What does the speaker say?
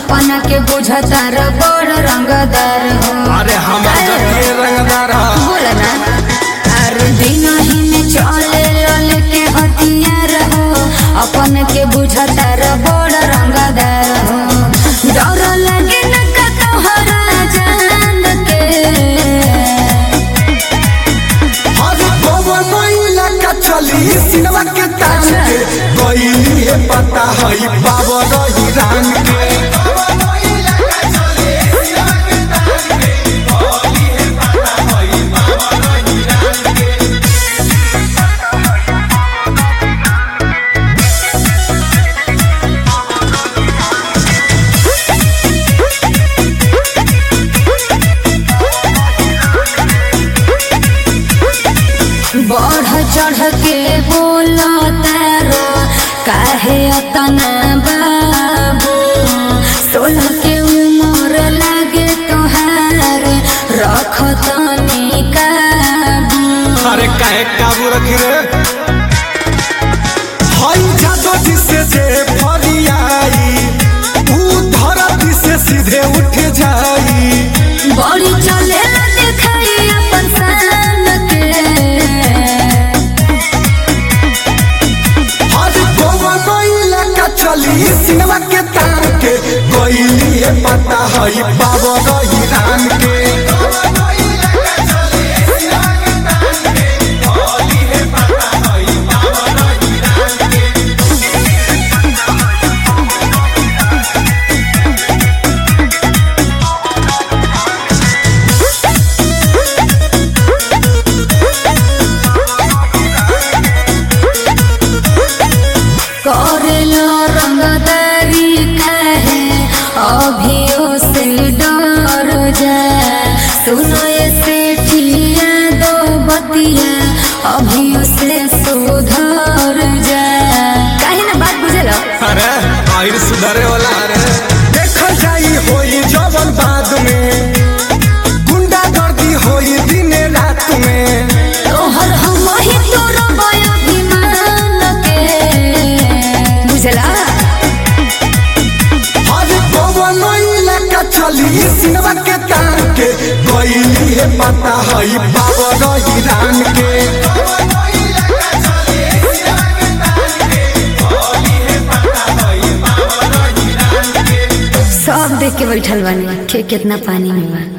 अपना के बुझतार बड़ रंगदार हो। अरे हमारा रंगदार बोला ना अरे दिन ही में चले लल के हथियार हो, अपन के बुझतार बड़ रंगदार हो। डर लगे न का तोहरा जान के चली सिनेमा के ताज के कोई है पता है बाबर हिरान के बढ़ चढ़ के बोलो तारो काहे अतना बाबू, 16 के उम्र लागे तोहार रख तनी काबू। अरे काहे काबू रखी रे हई जादो जिसे जे फरियाई ऊ धरती से सीधे उठ जाई। बड़ी चले दिखाई अपन शान के चली सिनेमा के तार के कोई है पता है बाबर हिरान के करेलो रंगदारी काहे अभियो से डर जा। सुनो से ठिया दो बतिया अभियो से सुधर जा। काहे ना बात बुझलो अरे आइर सुधरे वाला अरे देखल जाई होई जवन बाद में गुंडा गर्दी होई दिन रात में तोहर हम ही तोरा अभिमान के बुझला। अरे पवन इलाका चली सिनेमा के तार के कोई है पता है बाबर हिरान के सब देख के बैठल बानी के कितना पानी में बा।